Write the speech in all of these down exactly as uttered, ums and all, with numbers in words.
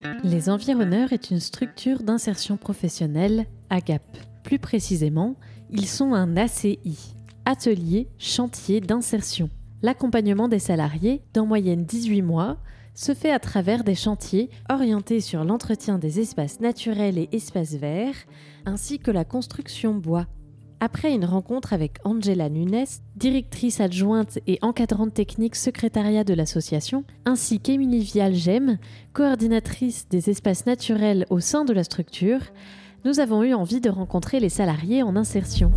Les Environneurs est une structure d'insertion professionnelle, A G A P. Plus précisément, ils sont un A C I, Atelier Chantier d'Insertion. L'accompagnement des salariés, d'en moyenne dix-huit mois, se fait à travers des chantiers orientés sur l'entretien des espaces naturels et espaces verts, ainsi que la construction bois. Après une rencontre avec Angela Nunes, directrice adjointe et encadrante technique secrétariat de l'association, ainsi qu'Émilie Vial-Gem, coordinatrice des espaces naturels au sein de la structure, nous avons eu envie de rencontrer les salariés en insertion.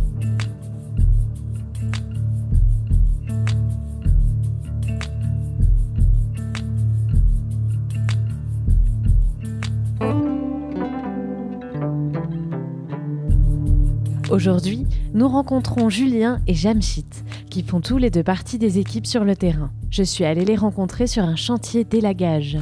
Aujourd'hui, nous rencontrons Julien et Jamshit, qui font tous les deux partie des équipes sur le terrain. Je suis allée les rencontrer sur un chantier d'élagage.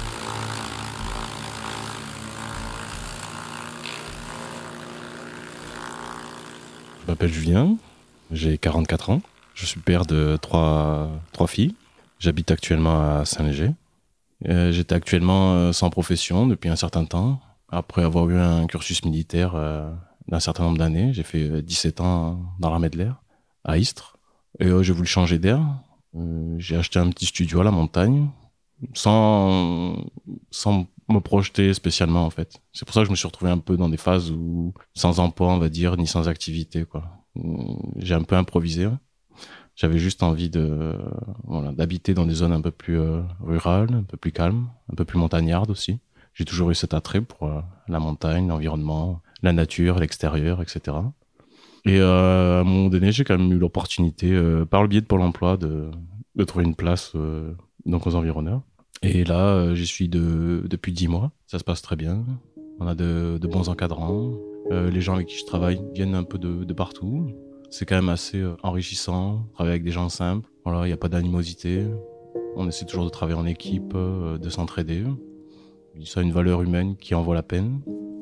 Je m'appelle Julien, j'ai quarante-quatre ans, je suis père de trois, trois filles. J'habite actuellement à Saint-Léger. Euh, j'étais actuellement euh, sans profession depuis un certain temps. Après avoir eu un cursus militaire euh, d'un certain nombre d'années, j'ai fait euh, dix-sept ans dans l'armée de l'air, à Istres. Et euh, j'ai voulu changer d'air. Euh, j'ai acheté un petit studio à la montagne, sans, sans me projeter spécialement en fait. C'est pour ça que je me suis retrouvé un peu dans des phases où, sans emploi on va dire, ni sans activité quoi. Euh, j'ai un peu improvisé. Ouais. J'avais juste envie de, euh, voilà, d'habiter dans des zones un peu plus euh, rurales, un peu plus calmes, un peu plus montagnardes aussi. J'ai toujours eu cet attrait pour euh, la montagne, l'environnement, la nature, l'extérieur, et cetera. Et euh, à un moment donné, j'ai quand même eu l'opportunité, euh, par le biais de Pôle emploi, de, de trouver une place euh, donc aux Environneurs. Et là, euh, j'y suis de, depuis dix mois. Ça se passe très bien. On a de, de bons encadrants. Euh, les gens avec qui je travaille viennent un peu de, de partout. C'est quand même assez euh, enrichissant, travailler avec des gens simples. Voilà, il n'y a pas d'animosité. On essaie toujours de travailler en équipe, euh, de s'entraider. Ça a une valeur humaine qui en vaut la peine.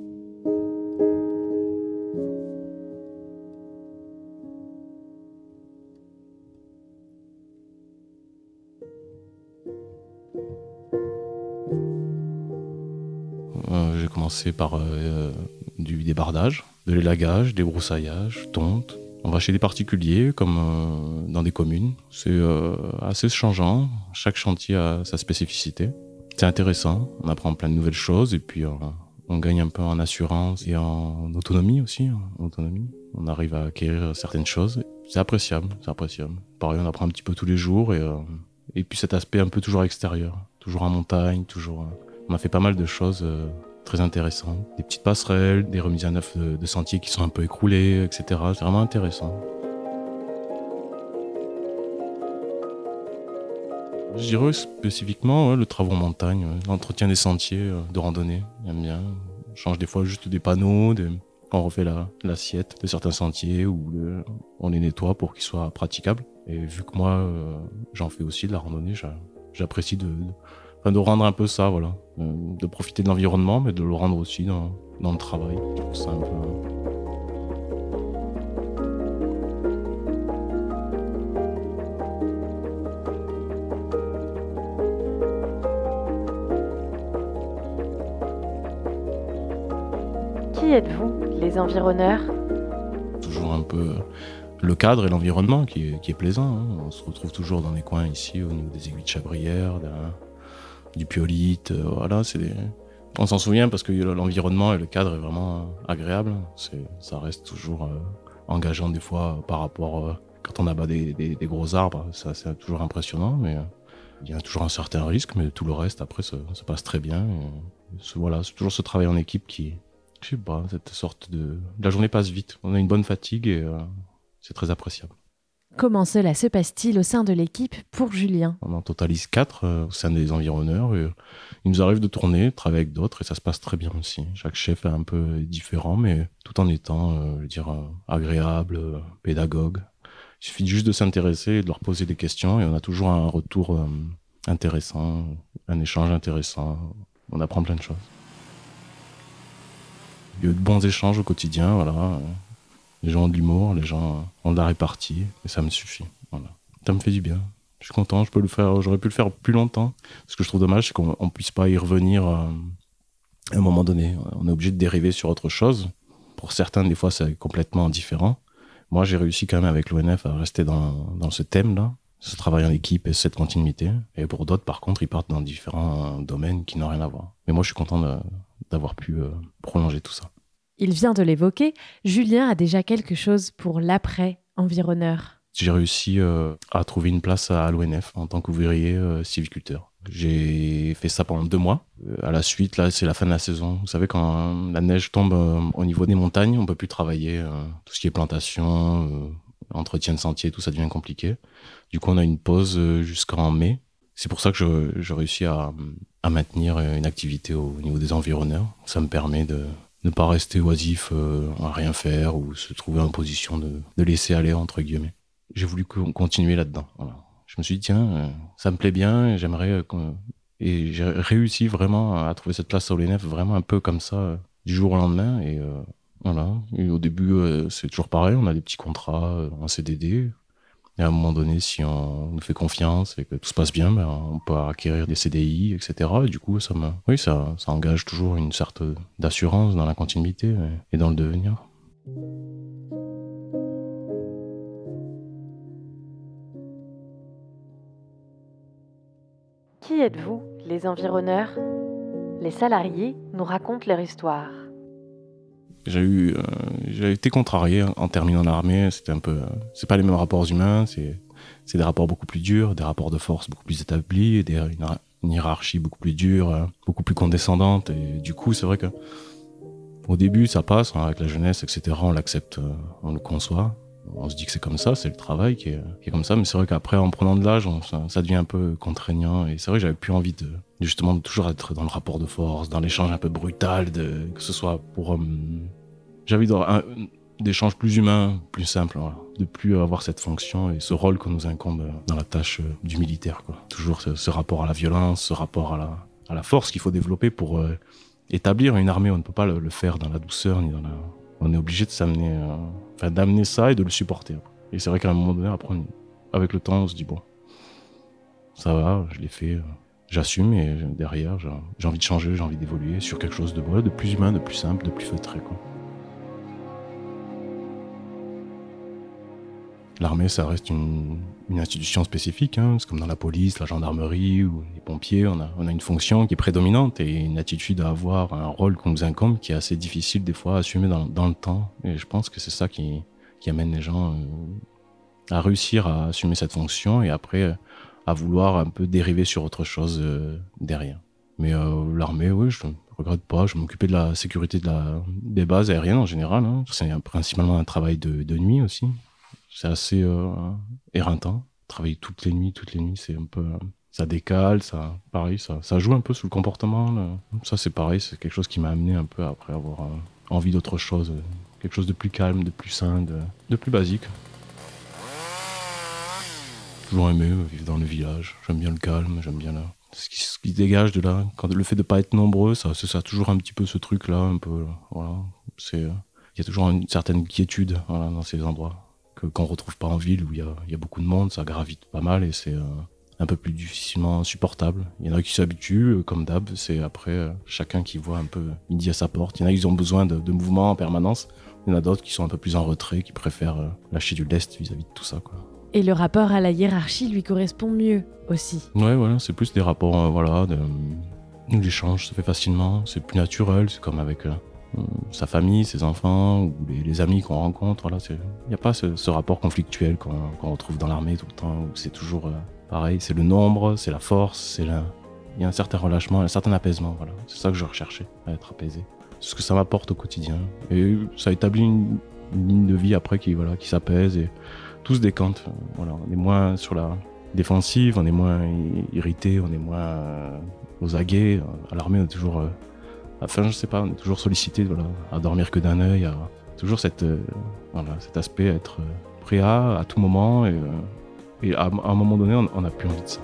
Euh, j'ai commencé par euh, du débardage, de l'élagage, des brousaillages, tonte. On va chez des particuliers comme euh, dans des communes. C'est euh, assez changeant. Chaque chantier a sa spécificité. C'est intéressant. On apprend plein de nouvelles choses et puis euh, on gagne un peu en assurance et en autonomie aussi. En autonomie. On arrive à acquérir certaines choses. C'est appréciable. C'est appréciable. Pareil, on apprend un petit peu tous les jours et, euh, et puis cet aspect un peu toujours extérieur, toujours en montagne, toujours. Euh, on a fait pas mal de choses. Euh, très intéressant. Des petites passerelles, des remises à neuf de, de sentiers qui sont un peu écroulés, et cetera. C'est vraiment intéressant. Je dirais spécifiquement ouais, le travail en montagne, ouais, l'entretien des sentiers euh, de randonnée. J'aime bien. On change des fois juste des panneaux, des... on refait la, l'assiette de certains sentiers ou le... on les nettoie pour qu'ils soient praticables. Et vu que moi, euh, j'en fais aussi de la randonnée, j'a... j'apprécie de... de... Enfin, de rendre un peu ça, voilà. Euh, de profiter de l'environnement, mais de le rendre aussi dans, dans le travail. Je trouve ça un peu... Qui êtes-vous, les Environneurs ? Toujours un peu le cadre et l'environnement qui est, qui est plaisant. Hein. On se retrouve toujours dans les coins ici, au niveau des aiguilles de Chabrière, de la... du Piolite, euh, voilà, c'est des... On s'en souvient parce que l'environnement et le cadre est vraiment agréable. C'est, ça reste toujours euh, engageant des fois par rapport... Euh, quand on abat des, des, des gros arbres, ça, c'est toujours impressionnant, mais euh, il y a toujours un certain risque, mais tout le reste, après, ça, ça passe très bien. Et, c'est, voilà, c'est toujours ce travail en équipe qui... Je sais pas, cette sorte de... La journée passe vite. On a une bonne fatigue et euh, c'est très appréciable. Comment cela se passe-t-il au sein de l'équipe pour Julien ? On en totalise quatre euh, au sein des Environneurs. Et, euh, il nous arrive de tourner, de travailler avec d'autres, et ça se passe très bien aussi. Chaque chef est un peu différent, mais tout en étant, euh, je veux dire, euh, agréable, euh, pédagogue. Il suffit juste de s'intéresser et de leur poser des questions, et on a toujours un retour euh, intéressant, un échange intéressant. On apprend plein de choses. Il y a eu de bons échanges au quotidien, voilà. Les gens ont de l'humour, les gens ont de la répartie, et ça me suffit. Voilà. Ça me fait du bien. Je suis content, je peux le faire, j'aurais pu le faire plus longtemps. Ce que je trouve dommage, c'est qu'on ne puisse pas y revenir euh, à un moment donné. On est obligé de dériver sur autre chose. Pour certains, des fois, c'est complètement différent. Moi, j'ai réussi quand même avec l'O N F à rester dans, dans ce thème-là, ce travail en équipe et cette continuité. Et pour d'autres, par contre, ils partent dans différents domaines qui n'ont rien à voir. Mais moi, je suis content de, d'avoir pu euh, prolonger tout ça. Il vient de l'évoquer, Julien a déjà quelque chose pour l'après-environneur. J'ai réussi euh, à trouver une place à l'O N F en tant qu'ouvrier euh, sylviculteur. J'ai fait ça pendant deux mois. Euh, à la suite, là, c'est la fin de la saison. Vous savez, quand euh, la neige tombe euh, au niveau des montagnes, on peut plus travailler. Euh, tout ce qui est plantation, euh, entretien de sentiers, tout ça devient compliqué. Du coup, on a une pause euh, jusqu'en mai. C'est pour ça que je, je réussis à, à maintenir une activité au niveau des environneurs. Ça me permet de ne pas rester oisif euh, à rien faire ou se trouver en position de, de laisser aller, entre guillemets. J'ai voulu continuer là-dedans. Voilà. Je me suis dit, tiens, euh, ça me plaît bien, et j'aimerais... Euh, et j'ai réussi vraiment à trouver cette place à l'O N F, vraiment un peu comme ça, euh, du jour au lendemain. Et euh, voilà. Et au début, euh, c'est toujours pareil, on a des petits contrats euh, en C D D. Et à un moment donné, si on nous fait confiance et que tout se passe bien, ben, on peut acquérir des C D I, et cetera. Et du coup, ça me... oui, ça, ça engage toujours une certaine d'assurance dans la continuité et dans le devenir. Qui êtes-vous, les environneurs ? Les salariés nous racontent leur histoire. J'ai eu, euh, j'ai été contrarié en terminant l'armée. C'était un peu, euh, c'est pas les mêmes rapports humains. C'est, c'est des rapports beaucoup plus durs, des rapports de force beaucoup plus établis, des, une, une hiérarchie beaucoup plus dure, euh, beaucoup plus condescendante. Et du coup, c'est vrai que au début, ça passe hein, avec la jeunesse, et cetera. On l'accepte, euh, on le conçoit. On se dit que c'est comme ça, c'est le travail qui est, qui est comme ça. Mais c'est vrai qu'après, en prenant de l'âge, on, ça, ça devient un peu contraignant. Et c'est vrai que j'avais plus envie de, justement, de toujours être dans le rapport de force, dans l'échange un peu brutal, de, que ce soit pour... Euh, j'avais un, d'échanges plus humains, plus simples, voilà. De plus avoir cette fonction et ce rôle qu'on nous incombe dans la tâche du militaire, quoi. Toujours ce, ce rapport à la violence, ce rapport à la, à la force qu'il faut développer pour euh, établir une armée. On ne peut pas le, le faire dans la douceur ni dans la... On est obligé de s'amener, euh, enfin, d'amener ça et de le supporter. Et c'est vrai qu'à un moment donné, après, on, avec le temps, on se dit bon, ça va, je l'ai fait, euh, j'assume et derrière, j'ai, j'ai envie de changer, j'ai envie d'évoluer sur quelque chose de, ouais, de plus humain, de plus simple, de plus feutré, quoi. L'armée, ça reste une, une institution spécifique, hein. C'est comme dans la police, la gendarmerie ou les pompiers, on a, on a une fonction qui est prédominante et une attitude à avoir, un rôle qu'on nous incombe qui est assez difficile des fois à assumer dans, dans le temps. Et je pense que c'est ça qui, qui amène les gens euh, à réussir à assumer cette fonction et après euh, à vouloir un peu dériver sur autre chose euh, derrière. Mais euh, l'armée, oui, je ne regrette pas. Je m'occupais de la sécurité de la, des bases aériennes en général, hein. C'est principalement un travail de, de nuit aussi. C'est assez euh, éreintant. Travailler toutes les nuits, toutes les nuits, c'est un peu... Euh, ça décale, ça, pareil, ça, ça joue un peu sur le comportement. Là. Ça, c'est pareil, c'est quelque chose qui m'a amené un peu après avoir euh, envie d'autre chose. Euh, quelque chose de plus calme, de plus sain, de, de plus basique. Toujours aimé euh, vivre dans le village. J'aime bien le calme, j'aime bien là. Ce qui, ce qui dégage de là, quand le fait de pas être nombreux, ça, ça a toujours un petit peu ce truc-là, un peu, voilà. C'est, il euh, y a toujours une certaine quiétude, voilà, dans ces endroits. Que, qu'on retrouve pas en ville où il y a, y a beaucoup de monde, ça gravite pas mal et c'est euh, un peu plus difficilement supportable. Il y en a qui s'habituent, euh, comme d'hab, c'est après euh, chacun qui voit un peu midi à sa porte. Il y en a qui ont besoin de, de mouvement en permanence, il y en a d'autres qui sont un peu plus en retrait, qui préfèrent euh, lâcher du lest vis-à-vis de tout ça, quoi. Et le rapport à la hiérarchie lui correspond mieux aussi. Ouais, voilà, c'est plus des rapports, euh, voilà, de, où l'échange se fait facilement, c'est plus naturel, c'est comme avec... Euh, sa famille, ses enfants ou les, les amis qu'on rencontre, voilà, il n'y a pas ce, ce rapport conflictuel qu'on, qu'on retrouve dans l'armée tout le temps, où c'est toujours euh, pareil, c'est le nombre, c'est la force, c'est la... il y a un certain relâchement, un certain apaisement, voilà. C'est ça que je recherchais, à être apaisé. C'est ce que ça m'apporte au quotidien. Et ça établit une, une ligne de vie après qui, voilà, qui s'apaise et tout se décante. Voilà. On est moins sur la défensive, on est moins irrité, on est moins euh, aux aguets. À l'armée, on est toujours... Euh, Enfin, je sais pas, on est toujours sollicité, voilà, à dormir que d'un œil, à toujours cette, euh, voilà, cet aspect, à être euh, prêt à, à tout moment, et, euh, et à, à un moment donné, on n'a plus envie de ça.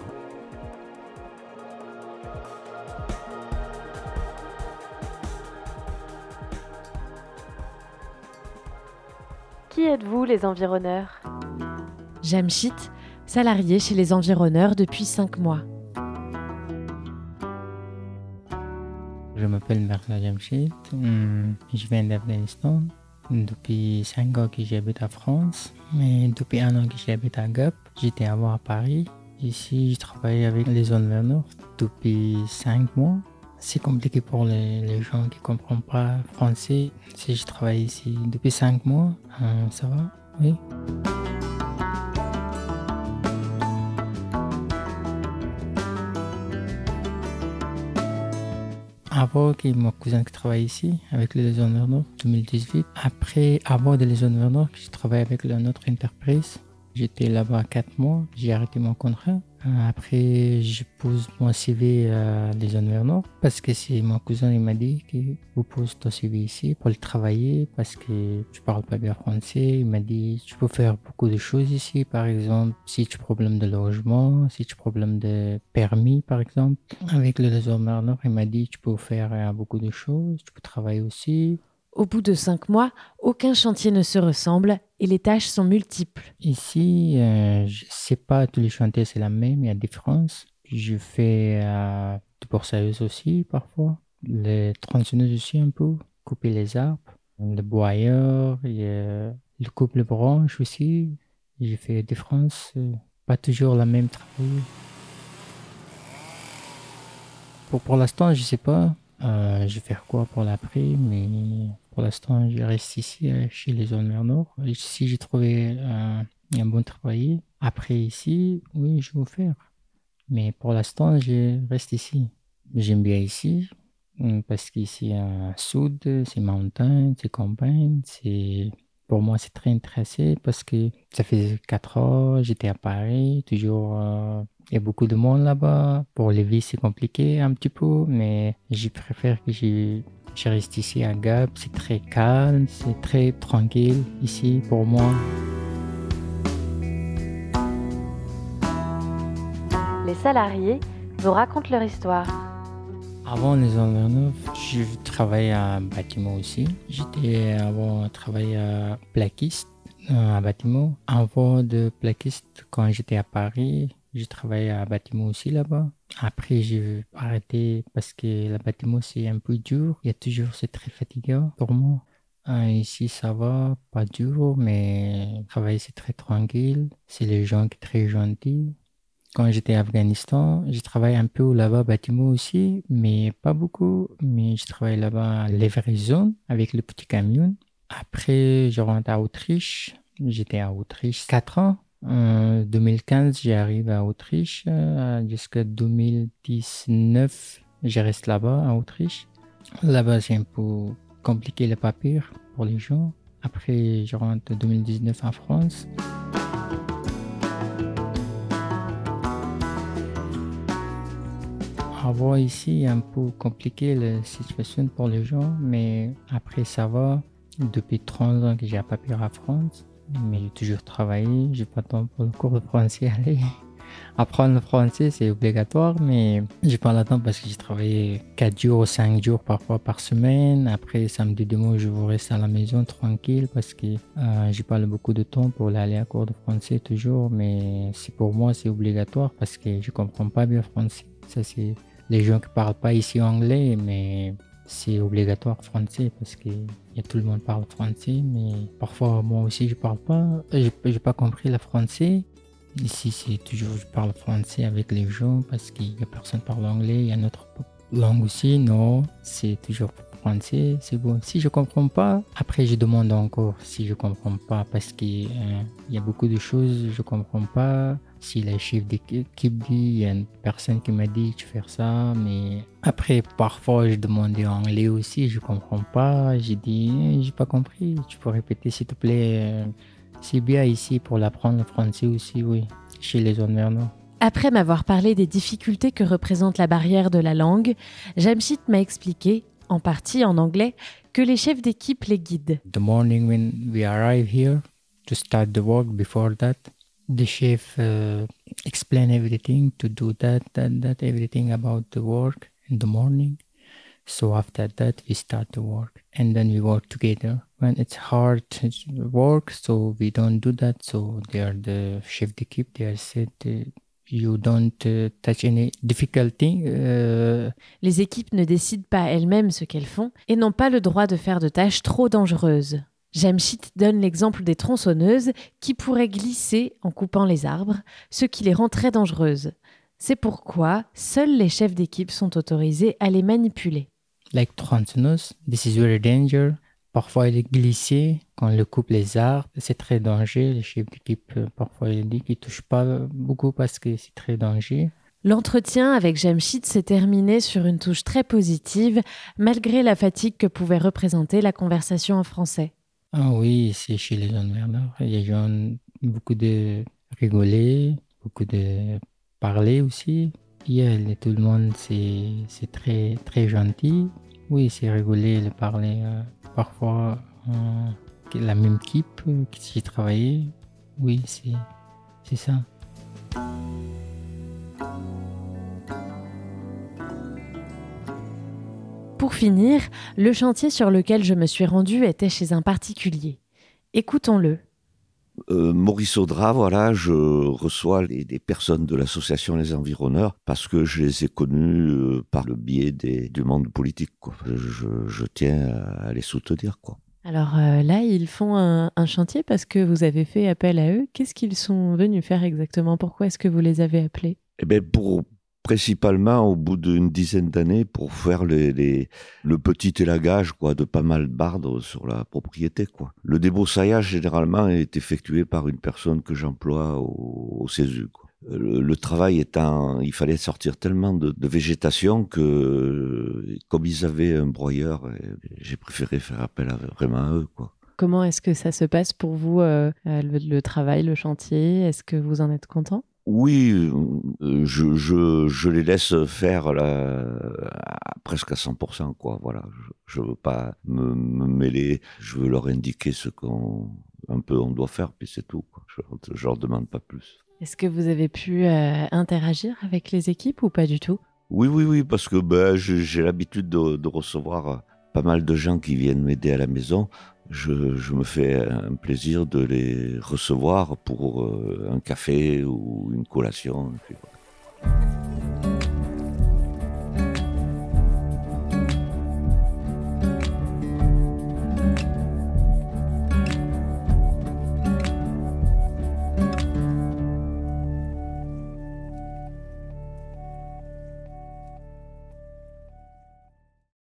Qui êtes-vous, les environneurs ? Jamshit, salarié chez les environneurs depuis cinq mois. Je m'appelle Mirza Jamshid, je viens d'Afghanistan. Depuis cinq ans que j'habite en France, mais depuis un an que j'habite à Gap. J'étais avant à Paris. Ici, je travaille avec les environneurs depuis cinq mois. C'est compliqué pour les, les gens qui ne comprennent pas français. Si je travaille ici depuis cinq mois, euh, ça va, oui. Avant que mon cousin qui travaille ici avec les Légions d'honneur deux mille dix-huit. Après, avant de Légions d'honneur, je travaille avec notre entreprise. J'étais là-bas quatre mois, j'ai arrêté mon contrat. Après, je pose mon C V à Légions d'honneur parce que c'est mon cousin, il m'a dit que vous posez ton C V ici pour le travailler parce que tu parles pas bien français. Il m'a dit tu peux faire beaucoup de choses ici, par exemple si tu as problème de logement, si tu as problème de permis par exemple. Avec le Légions d'honneur, il m'a dit tu peux faire beaucoup de choses, tu peux travailler aussi. Au bout de cinq mois, aucun chantier ne se ressemble et les tâches sont multiples. Ici, euh, je sais pas, tous les chantiers c'est la même, il y a des différences. Je fais euh, du brossage aussi parfois, les tronçonneuses aussi un peu, couper les arbres, le boyeur, et, euh, le coupe les branches aussi. J'ai fait des différences, euh, pas toujours la même travail. Pour, pour l'instant, je sais pas. Euh, je vais faire quoi pour l'après, mais pour l'instant, je reste ici euh, chez les environneurs nord. Si j'ai trouvé euh, un bon travail, après ici, oui, je vais faire. Mais pour l'instant, je reste ici. J'aime bien ici parce qu'ici, à sud, c'est montagne, c'est campagne. C'est... Pour moi, c'est très intéressant parce que ça fait quatre ans, j'étais à Paris, toujours... Euh, il y a beaucoup de monde là-bas. Pour les vies, c'est compliqué un petit peu, mais je préfère que je, je reste ici à Gap. C'est très calme, c'est très tranquille ici pour moi. Les salariés nous racontent leur histoire. Avant les environneurs, je travaillais à un bâtiment aussi. J'étais avant travaillé à plaquiste, à un bâtiment. Avant de plaquiste, quand j'étais à Paris, je travaillais à un bâtiment aussi là-bas. Après, j'ai arrêté parce que le bâtiment, c'est un peu dur. Il y a toujours, c'est très fatigant pour moi. Euh, ici, ça va, pas dur, mais le travail, c'est très tranquille. C'est les gens qui sont très gentils. Quand j'étais à Afghanistan, j'ai travaillé un peu là-bas, bâtiment aussi, mais pas beaucoup. Mais je travaille là-bas à livraison avec le petit camion. Après, je rentre à Autriche. J'étais à Autriche quatre ans. En deux mille quinze, j'arrive à Autriche. Euh, jusqu'à deux mille dix-neuf, je reste là-bas à Autriche. Là-bas, c'est un peu compliqué les papiers pour les gens. Après, je rentre en deux mille dix-neuf en France. Avant ici, un peu compliqué la situation pour les gens, mais après ça va. Depuis trente ans que j'ai un papier à France, mais j'ai toujours travaillé, j'ai pas de temps pour le cours de français à aller. Apprendre le français, c'est obligatoire, mais j'ai pas le temps parce que j'ai travaillé quatre jours ou cinq jours parfois par semaine. Après, samedi, dimanche, je vous reste à la maison tranquille parce que euh, j'ai pas beaucoup de temps pour aller à cours de français toujours, mais c'est pour moi, c'est obligatoire parce que je comprends pas bien le français. Ça, c'est les gens qui parlent pas ici anglais, mais c'est obligatoire français parce que y a tout le monde parle français, mais parfois moi aussi je parle pas, j'ai, j'ai pas compris le français. Ici c'est toujours je parle français avec les gens parce qu'il y a personne qui parle anglais, il y a notre langue aussi, non, c'est toujours français, c'est bon. Si je comprends pas, après je demande encore si je comprends pas parce qu'il euh, y a beaucoup de choses je comprends pas. Si le chef d'équipe dit, il y a une personne qui m'a dit tu fais ça, mais après parfois je demandais en anglais aussi, je comprends pas, j'ai dit eh, j'ai pas compris, tu peux répéter s'il te plaît. C'est bien ici pour l'apprendre le français aussi, oui, chez les environnants. Après m'avoir parlé des difficultés que représente la barrière de la langue, Jamshid m'a expliqué, en partie en anglais, que les chefs d'équipe les guident. The morning when we arrive here to start the work, before that, the chef uh, explain everything to do that, that, that, everything about the work in the morning. So after that, we start to work and then we work together. When it's hard to work, so we don't do that. So they are the chef d'équipe. They are said uh, you don't uh, touch any difficulty. Uh, Les équipes ne décident pas elles-mêmes ce qu'elles font et n'ont pas le droit de faire de tâches trop dangereuses. Jamshid donne l'exemple des tronçonneuses qui pourraient glisser en coupant les arbres, ce qui les rend très dangereuses. C'est pourquoi seuls les chefs d'équipe sont autorisés à les manipuler. Like tronçonneuse, this is very dangerous. Parfois, il est glissé quand il coupe les arbres. C'est très dangereux. Le chef d'équipe, parfois, il dit qu'il ne touche pas beaucoup parce que c'est très dangereux. L'entretien avec Jamshid s'est terminé sur une touche très positive, malgré la fatigue que pouvait représenter la conversation en français. Ah oui, c'est chez les jeunes Bernard. Il y a gens, beaucoup de rigoler, beaucoup de parler aussi. Yeah, tout le monde, c'est, c'est très, très gentil. Oui, c'est rigoler, le parler. Euh, parfois, euh, la même équipe euh, qui j'ai travaillé. Oui, c'est, c'est ça. Pour finir, le chantier sur lequel je me suis rendue était chez un particulier. Écoutons-le. Euh, Maurice Audra, voilà, je reçois les, des personnes de l'association Les Environneurs parce que je les ai connus euh, par le biais des, du monde politique, quoi. Je, je, je tiens à les soutenir, quoi. Alors euh, là, ils font un, un chantier parce que vous avez fait appel à eux. Qu'est-ce qu'ils sont venus faire exactement? Pourquoi est-ce que vous les avez appelés? Eh bien, pour... principalement au bout d'une dizaine d'années pour faire les, les, le petit élagage quoi, de pas mal de bardes sur la propriété, quoi. Le débroussaillage généralement est effectué par une personne que j'emploie au, au C E S U, quoi. Le, le travail étant, il fallait sortir tellement de, de végétation que comme ils avaient un broyeur, j'ai préféré faire appel à, vraiment à eux, quoi. Comment est-ce que ça se passe pour vous, euh, le, le travail, le chantier? Est-ce que vous en êtes content? Oui, je, je, je les laisse faire là, à, presque à cent pour cent, quoi. Voilà, je ne veux pas me, me mêler, je veux leur indiquer ce qu'on un peu on doit faire, puis c'est tout, quoi. Je ne leur demande pas plus. Est-ce que vous avez pu euh, interagir avec les équipes ou pas du tout? Oui, oui, oui, parce que ben, j'ai, j'ai l'habitude de, de recevoir pas mal de gens qui viennent m'aider à la maison. Je, je me fais un plaisir de les recevoir pour euh, un café ou une collation. Et puis voilà.